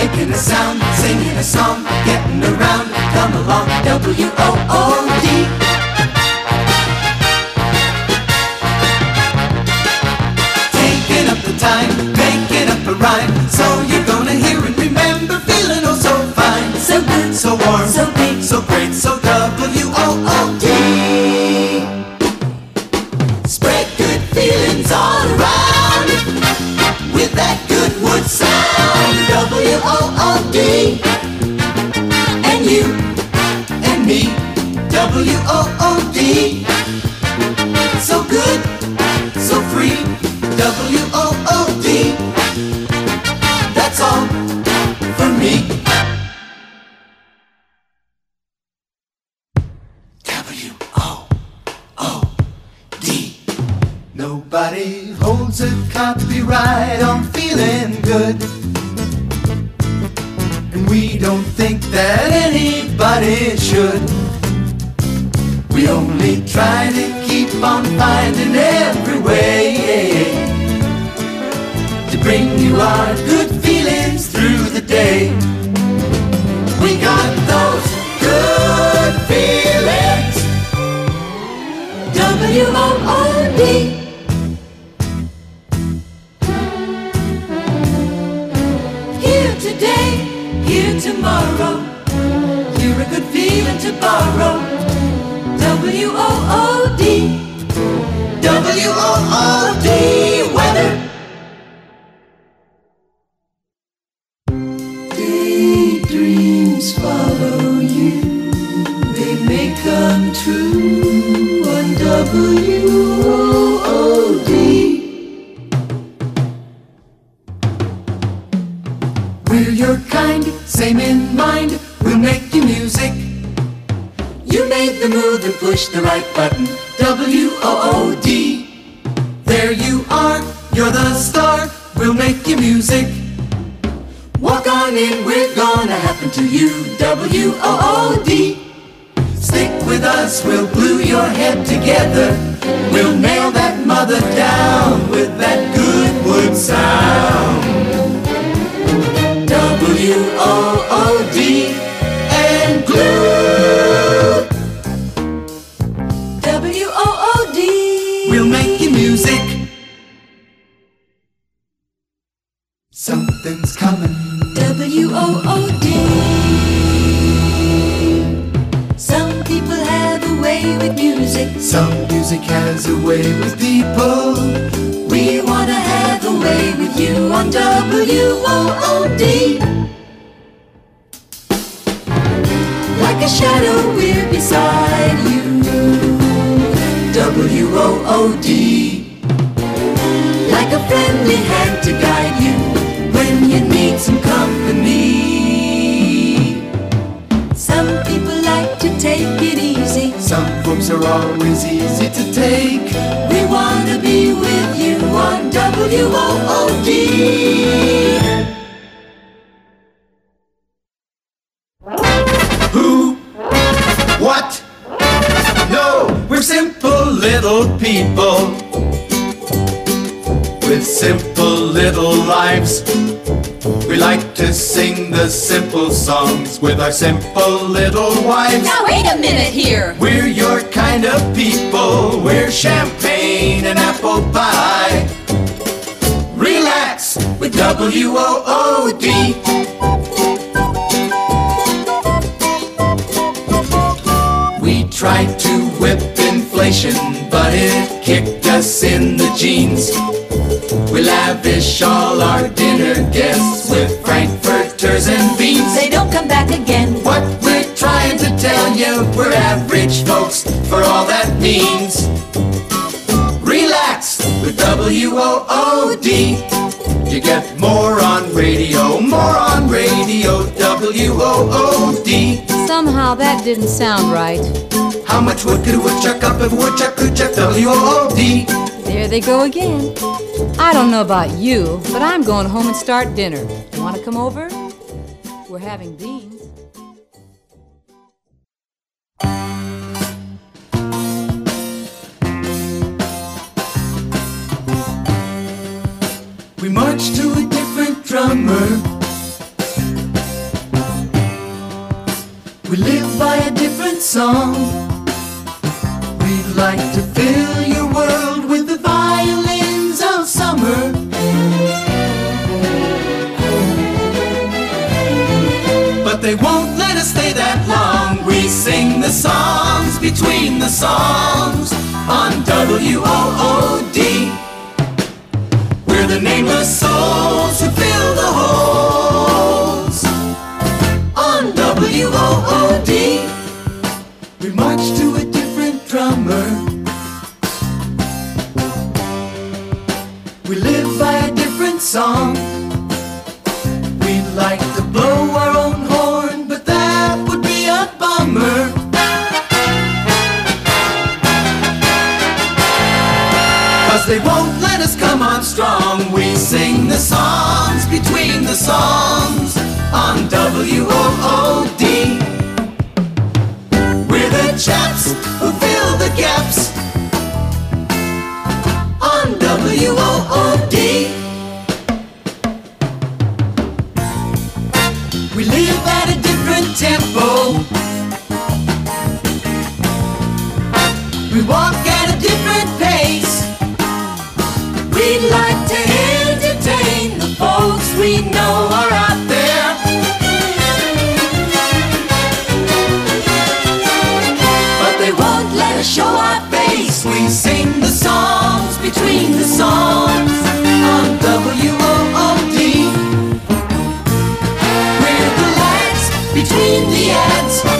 making a sound, singing a song, getting around. Come along, W-O-O-D. Taking up the time, making up a rhyme, so you're gonna hear and remember, feeling oh so fine, so good, so warm, so big, so great, so W-O-O-D. Spread good feelings all around with that good wood sound, W-O-O-D. And you and me, W-O-O-D. So good, so free, W-O-O-D. That's all for me. W-O-O-D. Nobody holds a copyright on feeling good, and we don't think that anybody should. We only try to keep on finding every way to bring you our good feelings through the day. We got those good feelings, W-O-O-D. Here today, here tomorrow, you're a good feeling to borrow, W-O-O-D. W-O-O-D. Weather. Daydreams follow you, they may come true on W-O-O-D. We're your kind, same in mind, we'll make you music. You made the move and pushed the right button, W-O-O-D. There you are, you're the star, we'll make you music. Walk on in, we're gonna happen to you, W-O-O-D. Stick with us, we'll glue your head together. We'll nail that mother down with that good wood sound, W-O-O-D. And glue, W-O-O-D. We'll make you music. Something's coming, W-O-O-D. Some people have a way with music, some music has a way with people. We wanna have a way with you on W-O-O-D. Like a shadow, we're beside you, W-O-O-D. Like a friendly hand to guide you when you need some company. Some people like to take it easy, some folks are always easy to take. We wanna be with you on W-O-O-D. What? No, we're simple little people with simple little lives. We like to sing the simple songs with our simple little wives. Now wait a minute here. We're your kind of people. We're champagne and apple pie. Relax with W-O-O-D. Tried to whip inflation, but it kicked us in the jeans. We lavish all our dinner guests with frankfurters and beans. They don't come back again. What we're trying to tell you, we're average folks, for all that means. Relax with W-O-O-D. You get more on radio, W-O-O-D. Somehow that didn't sound right. How much wood could a woodchuck up if a woodchuck could chuck W-O-O-D? There they go again. I don't know about you, but I'm going home and start dinner. Want to come over? We're having beans. We march to a different drummer We live by a different song. We'd like to fill your world with the violins of summer. But they won't let us stay that long. We sing the songs between the songs on WOOD. We're the nameless souls who fill the holes on WOOD. We march to a different drummer. We live by a different song. We'd like to blow our own horn, but that would be a bummer. 'Cause they won't let us come on strong. We sing the songs between the songs on WOOD. We're the chaps who fill the gaps on WOOD. We live at a different tempo. We walk at a different pace. We'd like to entertain the folks we know are out there. But they won't let us show our face. We sing the songs between the songs on WOOD. We're the lads between the ads